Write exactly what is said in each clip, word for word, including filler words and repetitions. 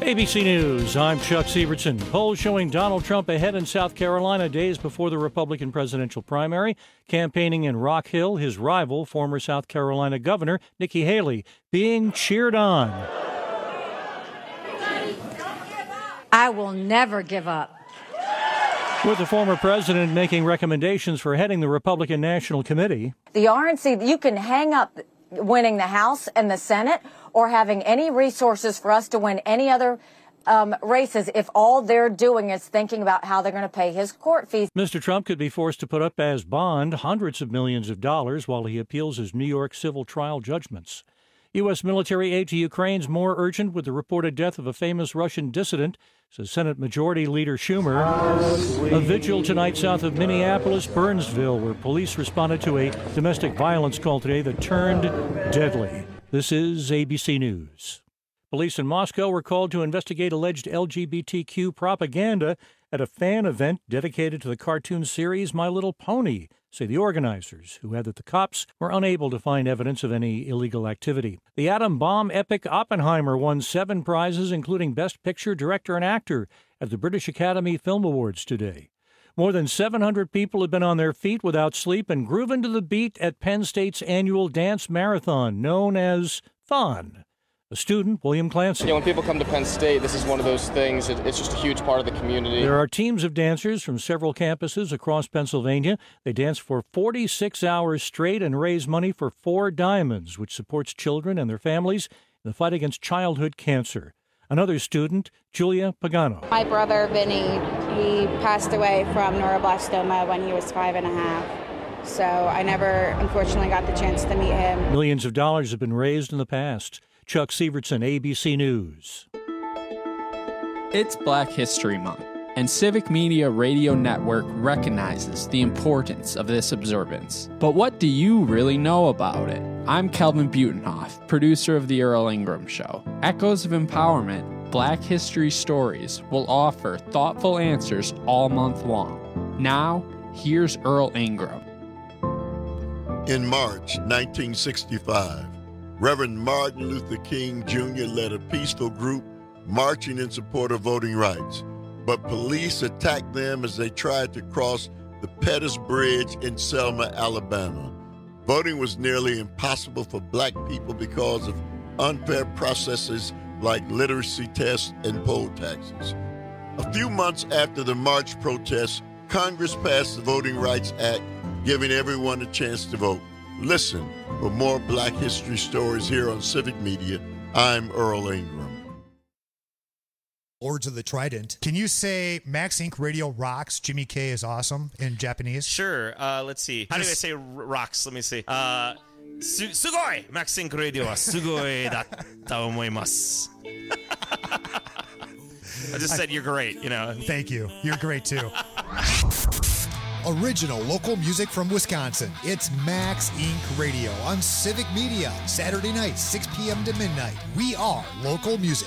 A B C News, I'm Chuck Sievertson. Polls showing Donald Trump ahead in South Carolina days before the Republican presidential primary. Campaigning in Rock Hill, his rival, former South Carolina Governor Nikki Haley, being cheered on. I will never give up. With the former president making recommendations for heading the Republican National Committee. The R N C, you can hang up winning the House and the Senate or having any resources for us to win any other um, races if all they're doing is thinking about how they're going to pay his court fees. Mister Trump could be forced to put up as bond hundreds of millions of dollars while he appeals his New York civil trial judgments. U S military aid to Ukraine's more urgent with the reported death of a famous Russian dissident, says Senate Majority Leader Schumer. A vigil tonight south of Minneapolis, Burnsville, where police responded to a domestic violence call today that turned deadly. This is A B C News. Police in Moscow were called to investigate alleged L G B T Q propaganda at a fan event dedicated to the cartoon series My Little Pony, say the organizers, who add that the cops were unable to find evidence of any illegal activity. The atom bomb epic Oppenheimer won seven prizes, including Best Picture, Director, and Actor at the British Academy Film Awards today. More than seven hundred people have been on their feet without sleep and grooving to the beat at Penn State's annual dance marathon, known as Thon. A student, William Clancy. You know, when people come to Penn State, this is one of those things. It, it's just a huge part of the community. There are teams of dancers from several campuses across Pennsylvania. They dance for forty-six hours straight and raise money for Four Diamonds, which supports children and their families in the fight against childhood cancer. Another student, Julia Pagano. My brother, Vinny, he passed away from neuroblastoma when he was five and a half. So I never, unfortunately, got the chance to meet him. Millions of dollars have been raised in the past. Chuck Sievertson, A B C News. It's Black History Month, and Civic Media Radio Network recognizes the importance of this observance. But what do you really know about it? I'm Kelvin Butenhoff, producer of The Earl Ingram Show. Echoes of Empowerment, Black History Stories will offer thoughtful answers all month long. Now, here's Earl Ingram. In March nineteen sixty-five, Reverend Martin Luther King Junior led a peaceful group marching in support of voting rights, but police attacked them as they tried to cross the Pettus Bridge in Selma, Alabama. Voting was nearly impossible for black people because of unfair processes like literacy tests and poll taxes. A few months after the march protests, Congress passed the Voting Rights Act, giving everyone a chance to vote. Listen for more Black History stories here on Civic Media. I'm Earl Ingram. Lords of the Trident. Can you say Max Incorporated. Radio rocks, Jimmy K is awesome in Japanese? Sure. Uh, let's see. How do I say r- rocks? Let me see. Uh, su- sugoi! Max Inc Radio wa sugoi datta omoimasu. I just said you're great, you know. Thank you. You're great, too. Original local music from Wisconsin. It's Max Incorporated. Radio on Civic Media. Saturday night, six p.m. to midnight. We are local music.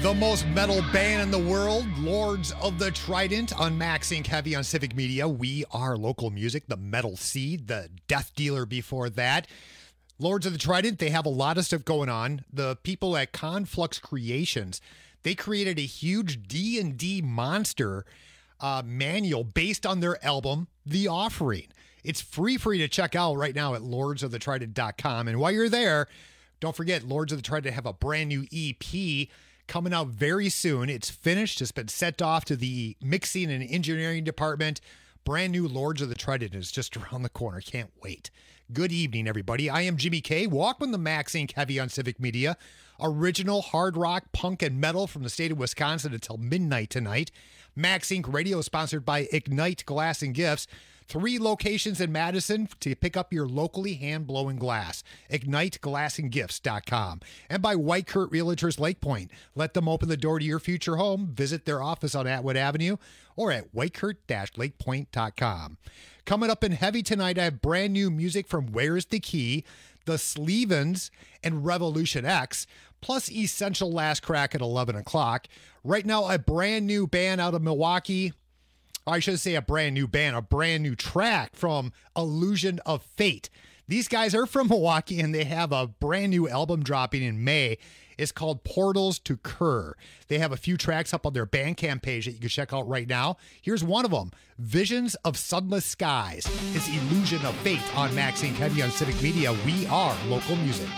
The most metal band in the world, Lords of the Trident, on Max Inc Heavy on Civic Media. We are local music, the Metal Seed, the Death Dealer before that. Lords of the Trident, they have a lot of stuff going on. The people at Conflux Creations, they created a huge D and D monster uh, manual based on their album, The Offering. It's free for you to check out right now at lords of the trident dot com. And while you're there, don't forget, Lords of the Trident have a brand new E P coming out very soon. It's finished. It's been sent off to the mixing and engineering department. Brand new Lords of the Trident is just around the corner. Can't wait. Good evening, everybody. I am Jimmy K. Welcome to Max Inc Heavy on Civic Media. Original hard rock, punk, and metal from the state of Wisconsin until midnight tonight. Max Inc Radio is sponsored by Ignite Glass and Gifts. Three locations in Madison to pick up your locally hand-blowing glass. ignite glass and gifts dot com. And by White Kurt Realtors Lake Point. Let them open the door to your future home. Visit their office on Atwood Avenue or at white kurt lake point dot com. Coming up in Heavy tonight, I have brand new music from Where's the Key, The Slevens, and Revolution X, plus Essential Last Crack at eleven o'clock. Right now, a brand new band out of Milwaukee. I should say a brand new band, a brand new track from Illusion of Fate. These guys are from Milwaukee, and they have a brand new album dropping in May. It's called Portals to Kerr. They have a few tracks up on their Bandcamp page that you can check out right now. Here's one of them, Visions of Sunless Skies. It's Illusion of Fate on Max Inc Heavy on Civic Media. We are local music.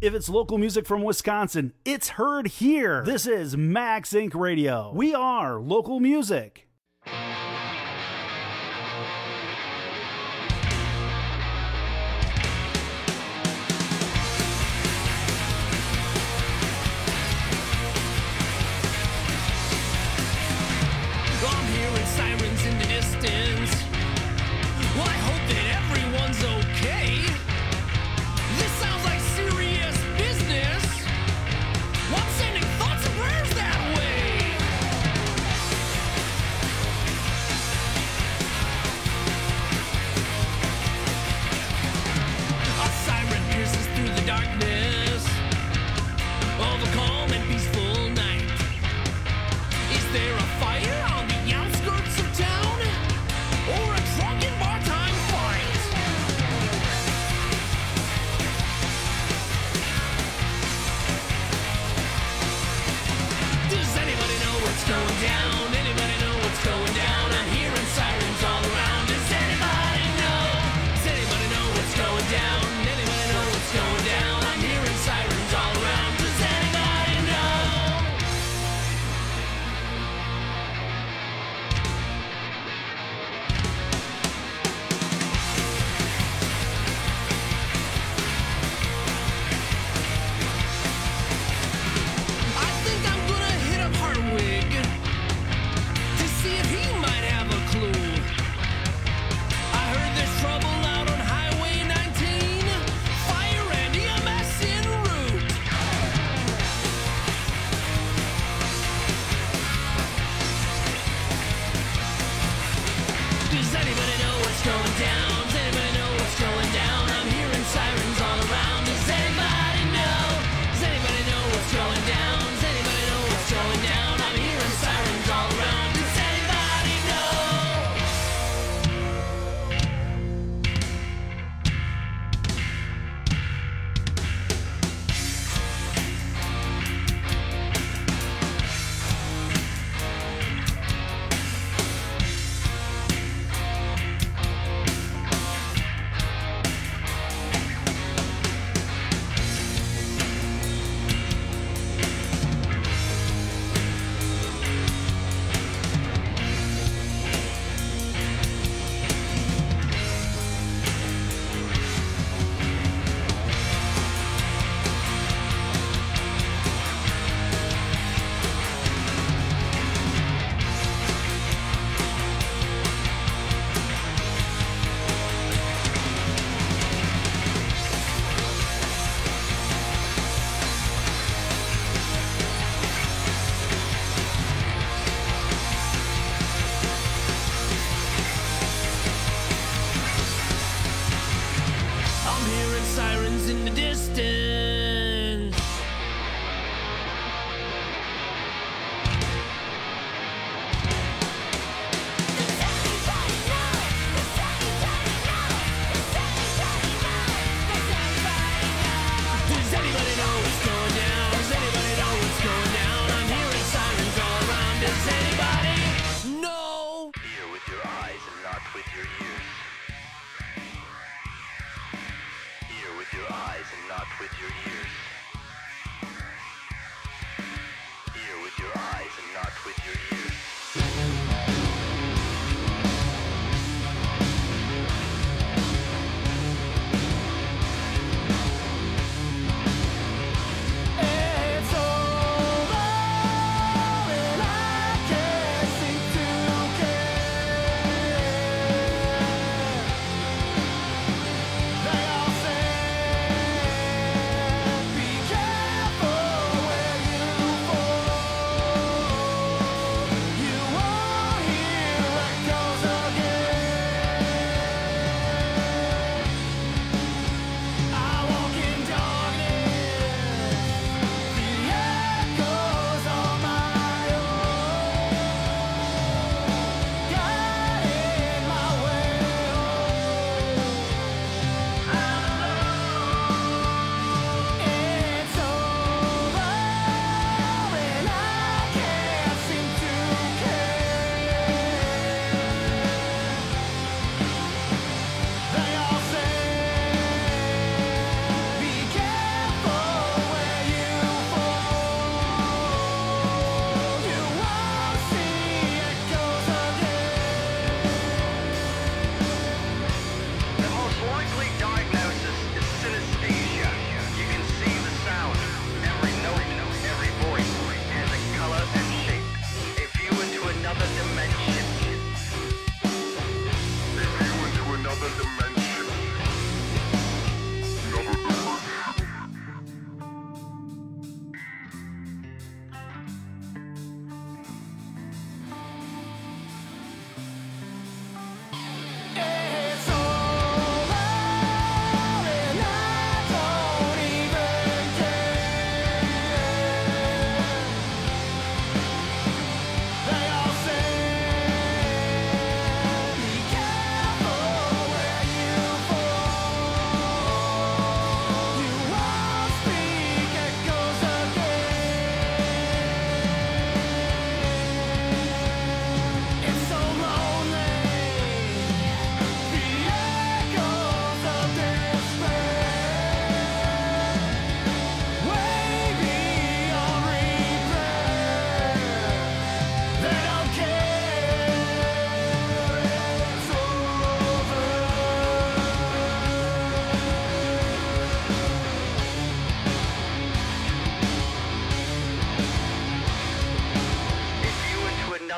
If it's local music from Wisconsin, it's heard here. This is Max Inc Radio. We are local music. I'm hearing sirens in the distance. Well, I hope that everyone's okay. This sounds like serious business. Well, I'm sending thoughts and prayers that way. A siren pierces through the darkness of a calm and peaceful night. Is there a fire on the outskirts of town? Or a drunken bar-time fight? Does anybody know what's going down? Anybody know what's going down? I'm hearing sirens all around. Does anybody know? Does anybody know what's going down? Anybody know what's going down? I'm hearing sirens all around. Does anybody know? I think I'm gonna hit up Hartwig to see if he might have a clue. I heard there's trouble out on Highway nineteen. Fire and E M S en route. Does anybody know what's going down? Does anybody know what's going down? I'm hearing sirens all around. Does anybody know? Does anybody know what's going down? Does anybody know what's going down? I'm hearing sirens all around. Does anybody know? I'm hearing sirens in the distance. Does anybody know what's going down? Does anybody know what's going down? I'm hearing sirens all around. Does anybody know? Hear with your eyes and not with your ears. Hear with your eyes and not with your ears. Hear with your eyes and not with your ears. It's over and I can't seem to care. They all say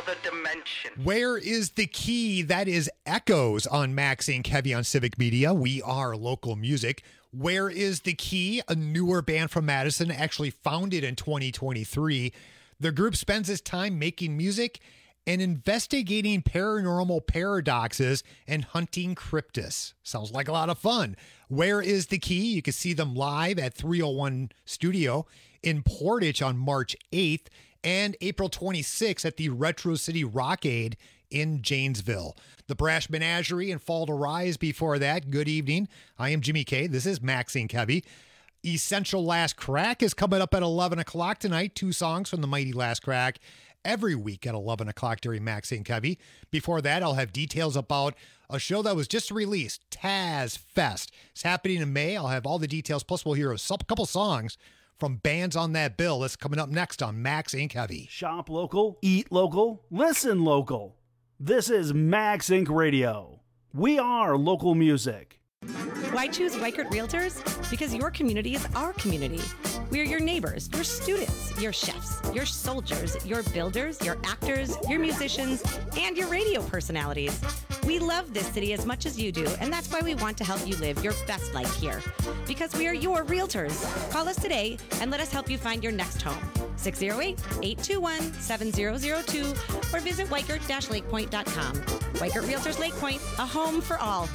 another dimension. Where is the key? That is Echoes on Max Incorporated. Heavy on Civic Media. We are local music. Where is the key? A newer band from Madison, actually founded in twenty twenty-three. The group spends its time making music and investigating paranormal paradoxes and hunting cryptids. Sounds like a lot of fun. Where is the key? You can see them live at three oh one Studio in Portage on March eighth and April twenty-sixth at the Retro City Rockade in Janesville. The Brash Menagerie and Fall to Rise before that. Good evening. I am Jimmy K. This is Max Incorporated. Heavy. Essential Last Crack is coming up at eleven o'clock tonight. Two songs from the mighty Last Crack every week at eleven o'clock during Max Incorporated. Heavy. Before that, I'll have details about a show that was just released, Taz Fest. It's happening in May. I'll have all the details. Plus, we'll hear a couple songs from bands on that bill. That's coming up next on Max Incorporated. Heavy. Shop local, eat local, listen local. This is Max Incorporated. Radio. We are local music. Why choose Weichert Realtors? Because your community is our community. We are your neighbors, your students, your chefs, your soldiers, your builders, your actors, your musicians, and your radio personalities. We love this city as much as you do, and that's why we want to help you live your best life here. Because we are your realtors. Call us today and let us help you find your next home. six oh eight, eight two one, seven oh oh two or visit weichert dash lake point dot com. Weichert Realtors Lake Point, a home for all.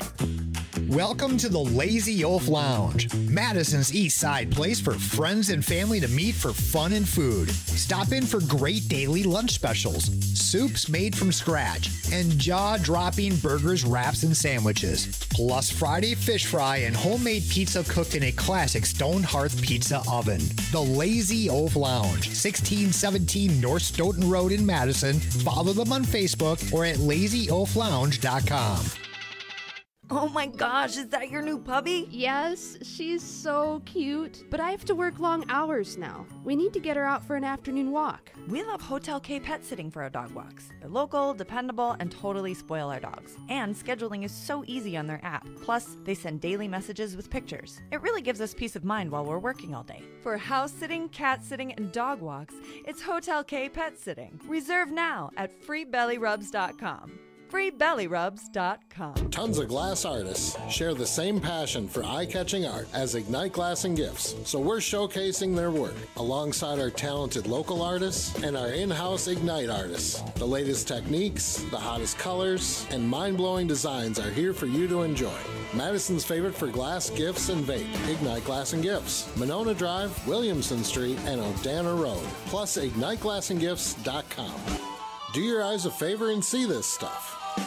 Welcome to the Lazy Oaf Lounge, Madison's East Side place for friends and family to meet for fun and food. Stop in for great daily lunch specials, soups made from scratch, and jaw-dropping burgers, wraps, and sandwiches. Plus Friday fish fry and homemade pizza cooked in a classic stone hearth pizza oven. The Lazy Oaf Lounge, sixteen seventeen North Stoughton Road in Madison. Follow them on Facebook or at lazy oaf lounge dot com. Oh my gosh, is that your new puppy? Yes, she's so cute. But I have to work long hours now. We need to get her out for an afternoon walk. We love Hotel K Pet Sitting for our dog walks. They're local, dependable, and totally spoil our dogs. And scheduling is so easy on their app. Plus, they send daily messages with pictures. It really gives us peace of mind while we're working all day. For house sitting, cat sitting, and dog walks, it's Hotel K Pet Sitting. Reserve now at free belly rubs dot com. free belly rubs dot com. Tons of glass artists share the same passion for eye-catching art as Ignite Glass and Gifts, so we're showcasing their work alongside our talented local artists and our in-house Ignite artists. The latest techniques, the hottest colors, and mind-blowing designs are here for you to enjoy. Madison's favorite for glass, gifts, and vape, Ignite Glass and Gifts, Monona Drive, Williamson Street, and Odana Road, plus ignite glass and gifts dot com. Do your eyes a favor and see this stuff.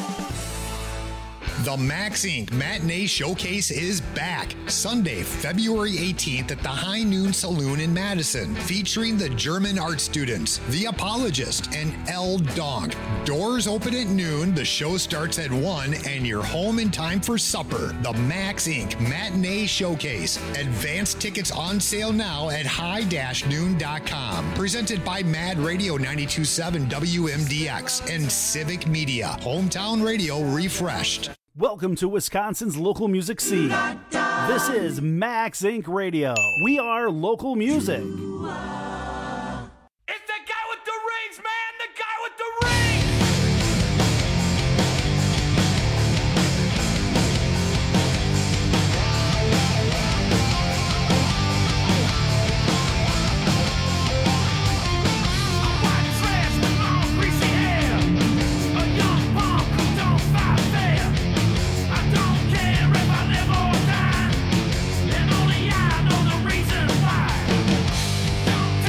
The Max Incorporated. Matinee Showcase is back Sunday, February eighteenth at the High Noon Saloon in Madison, featuring the German art students, The Apologist, and El Donk. Doors open at noon, the show starts at one, and you're home in time for supper. The Max Incorporated. Matinee Showcase. Advance tickets on sale now at high dash noon dot com. Presented by Mad Radio ninety-two point seven W M D X and Civic Media. Hometown radio refreshed. Welcome to Wisconsin's local music scene. This is Max Incorporated. Radio. We are local music. It's the guy with the rings, man! The guy with the rings! A white dress with long greasy hair, a young punk who don't fight fair. I don't care if I live or die, and only I know the reason why. Don't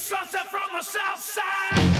sunset from the south side.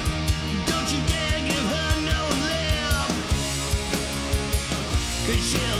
Cause she'll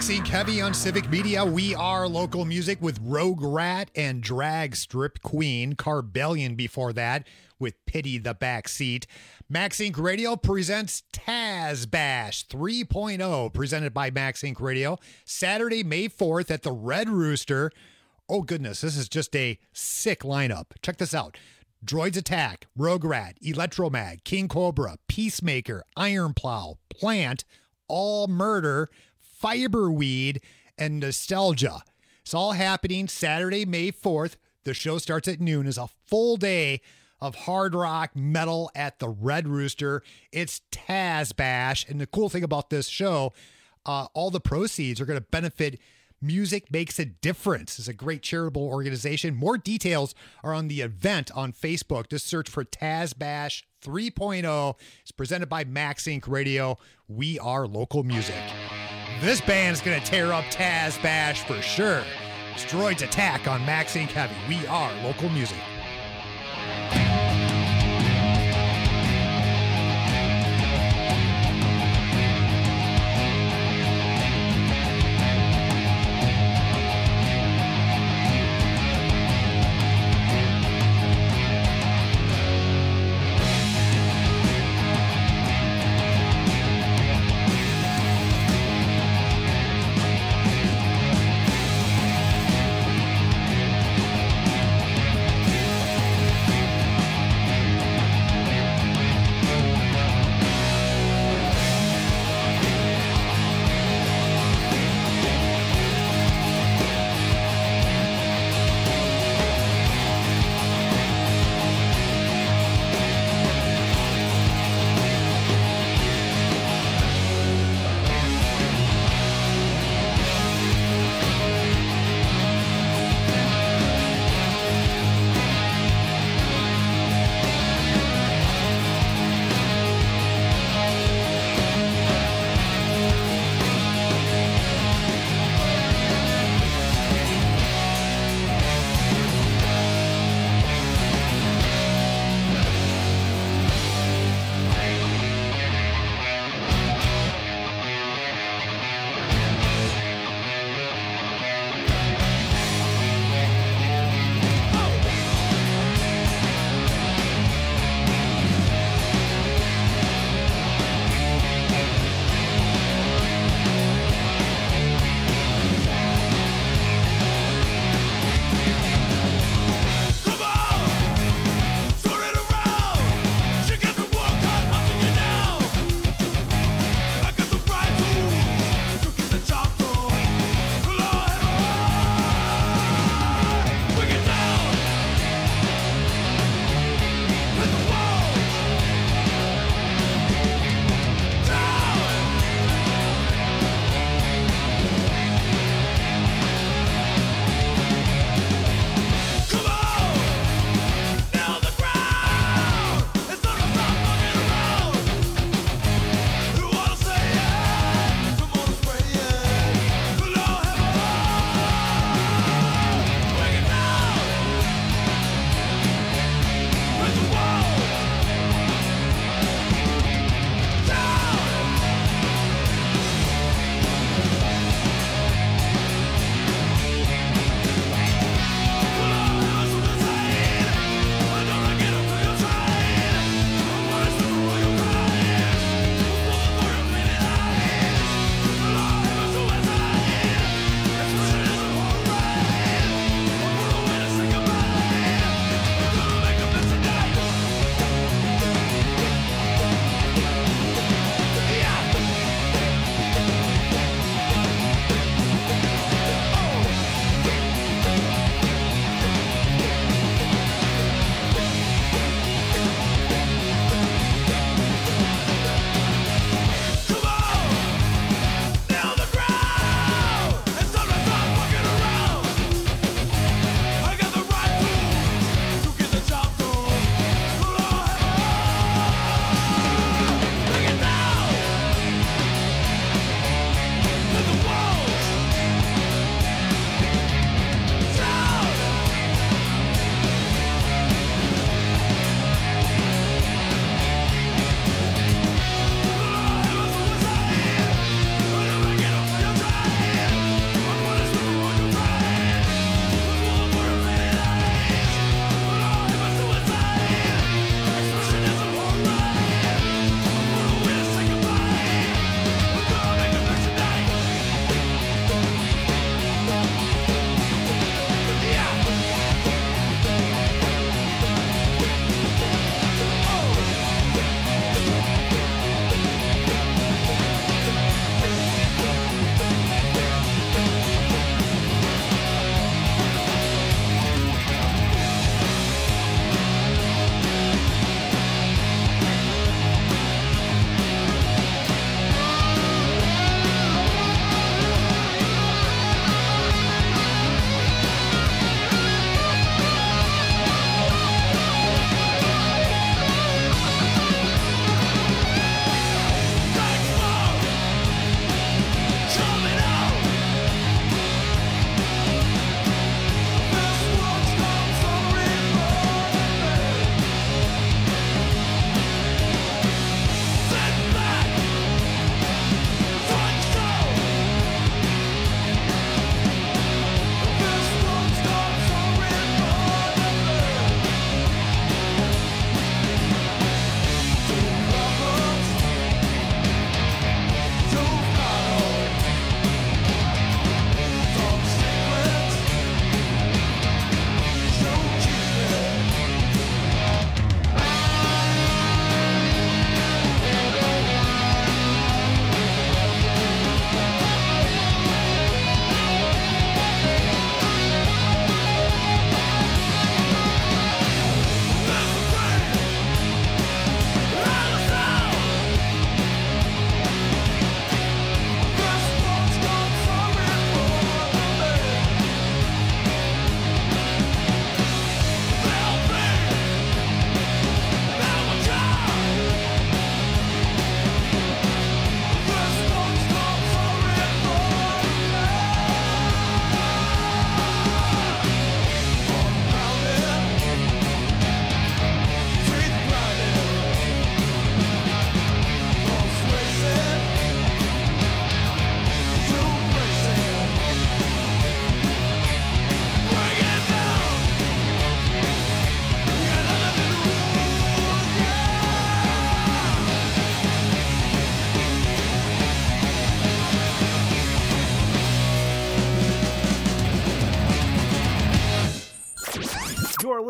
Maxie and Kevy on Civic Media. We are local music with Rogue Rat and Drag Strip Queen. Carbellion before that with Pity the Backseat. Max Inc Radio presents Taz Bash three point oh, presented by Max Inc Radio. Saturday, May fourth at the Red Rooster. Oh, goodness, this is just a sick lineup. Check this out. Droids Attack, Rogue Rat, Electromag, King Cobra, Peacemaker, Iron Plow, Plant, All Murder, Fiberweed, and Nostalgia. It's all happening Saturday, May fourth. The show starts at noon. It's a full day of hard rock metal at the Red Rooster. It's Taz Bash. And the cool thing about this show, uh, all the proceeds are going to benefit Music Makes a Difference. It's a great charitable organization. More details are on the event on Facebook. Just search for Taz Bash three point oh. It's presented by Max Inc Radio. We are local music. This band's going to tear up Taz Bash for sure. It's Droids Attack on Max Inc Heavy. We are local music.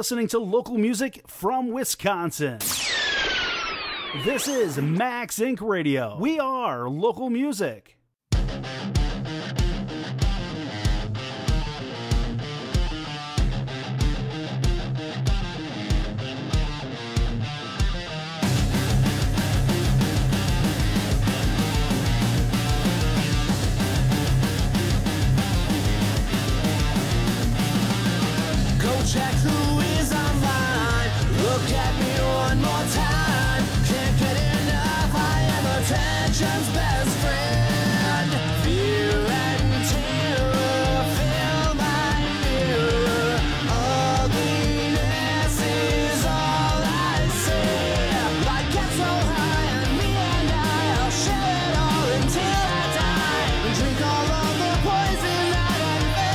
listening to local music from Wisconsin. This is Max Inc Radio. We are local music. Check who is online. Look at me one more time. Can't get enough. I am attention's best friend. Fear and terror fill my mirror. Ugliness is all I see. Light gets so high, and me and I, I'll share it all until I die. And drink all of the poison that I fed.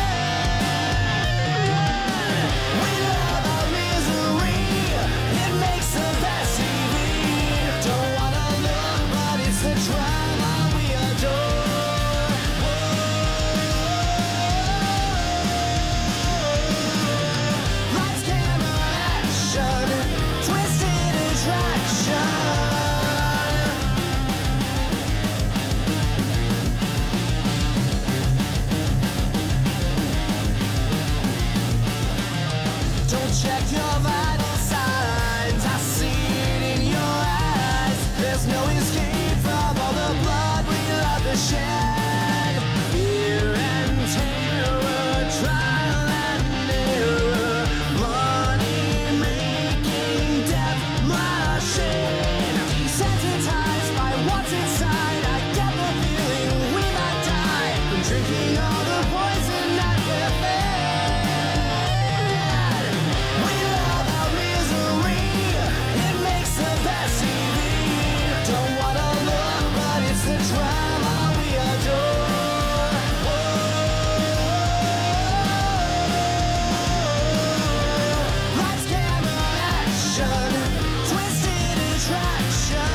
We love our misery, it makes the best T V. Don't wanna look, but it's the drama we adore. Lights, camera, action, twisted attraction. Don't check your vital signs. I see it in your eyes. There's no escape from all the blood we love to shed. Fear and terror, trial and error. Money making death machine. Desensitized by what's inside. I get the feeling we might die from drinking all the poison that we're fed. We love our misery, it makes the best T V. Don't wanna look, but it's the drama we adore. Lights, camera, action, twisted attraction.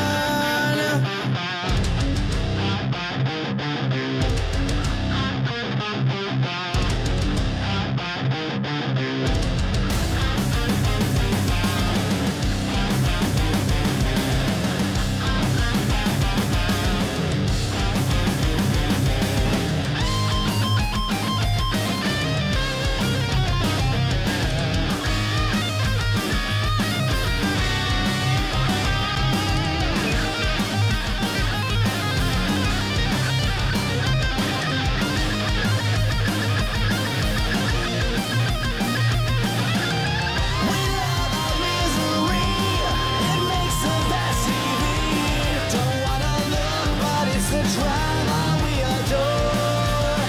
We love our misery, it makes the best T V. Don't wanna look, but it's the drama we adore.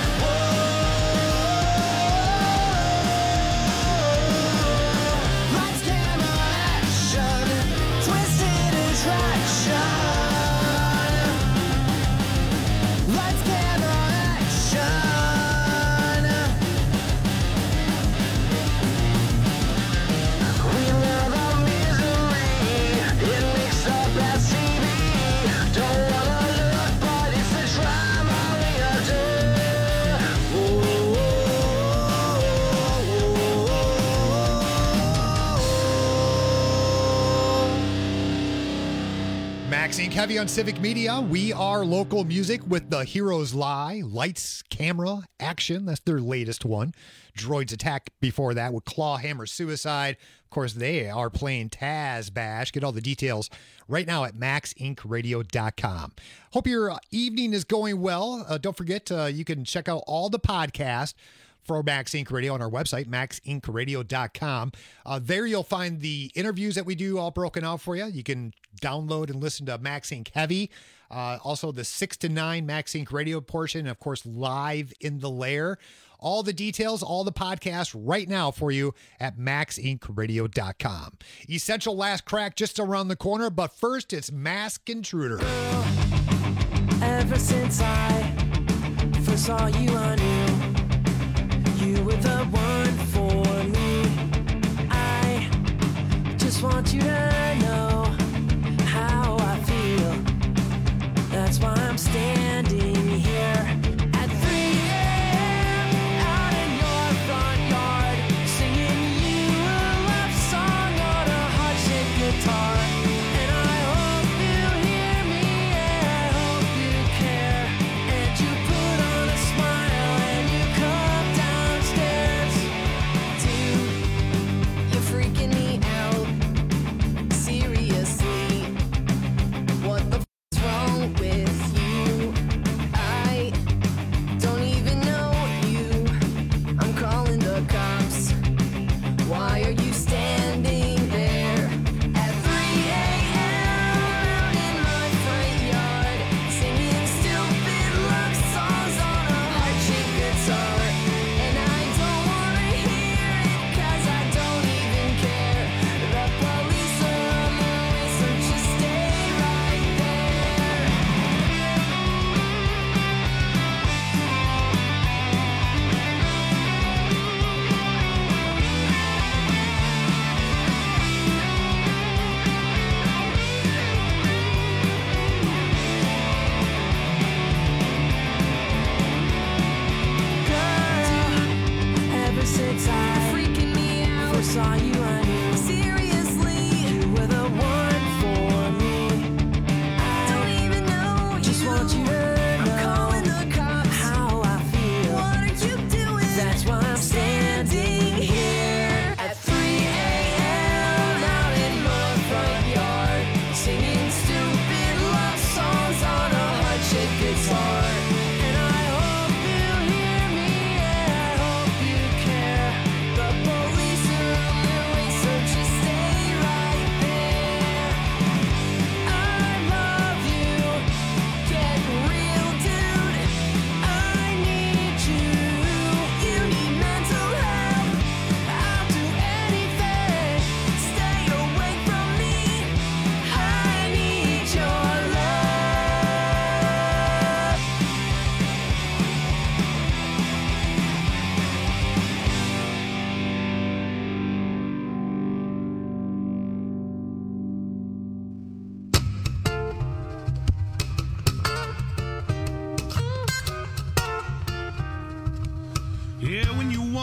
Lights, camera, action, twisted attraction. Lights, camera, action. We love our misery, it makes the best T V. Don't wanna look, but it's the drama we adore. Max Inc Heavy on Civic Media. We are local music with The Heroes Lie, Lights, Camera, Action. That's their latest one. Droids Attack before that with Claw Hammer Suicide. Of course, they are playing Taz Bash. Get all the details right now at max inc radio dot com. Hope your uh, evening is going well. Uh, don't forget, uh, you can check out all the podcasts for Max Inc Radio on our website, max inc radio dot com. Uh, there you'll find the interviews that we do all broken out for you. You can download and listen to Max Inc Heavy. Uh, also the six to nine Max Inc Radio portion, and of course, Live in the Lair. All the details, all the podcasts right now for you at max inc radio dot com. Essential Last Crack just around the corner, but first it's Mask Intruder. Ever since I first saw you, I knew you were the one for me. I just want you to know how I feel. That's why I'm standing here at three a.m. out in your front yard, singing you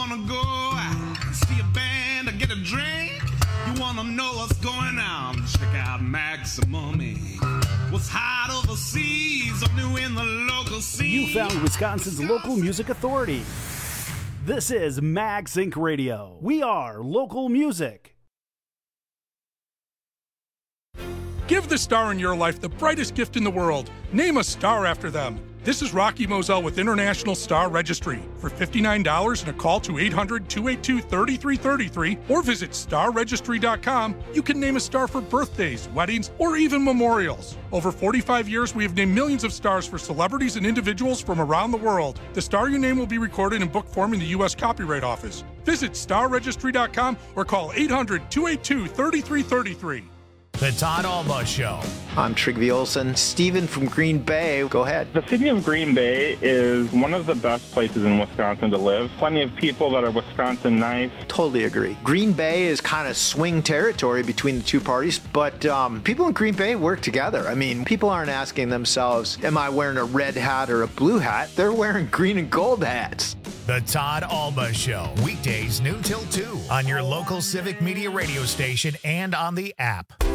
wanna go out, see a band or get a drink? You wanna know what's going on? Check out Maximum Incorporated. What's hot overseas, only in the local scene. You found Wisconsin's local music authority. This is Max Inc Radio. We are local music. Give the star in your life the brightest gift in the world. Name a star after them. This is Rocky Moselle with International Star Registry. For fifty-nine dollars and a call to eight hundred, two eight two, three three three three or visit star registry dot com, you can name a star for birthdays, weddings, or even memorials. Over forty-five years, we have named millions of stars for celebrities and individuals from around the world. The star you name will be recorded in book form in the U S Copyright Office. Visit star registry dot com or call eight hundred, two eight two, three three three three. The Todd Alba Show. I'm Trygve Olsen. Steven from Green Bay. Go ahead. The city of Green Bay is one of the best places in Wisconsin to live. Plenty of people that are Wisconsin nice. Totally agree. Green Bay is kind of swing territory between the two parties, but um, people in Green Bay work together. I mean, people aren't asking themselves, am I wearing a red hat or a blue hat? They're wearing green and gold hats. The Todd Alba Show. Weekdays noon till two on your local Civic Media radio station and on the app.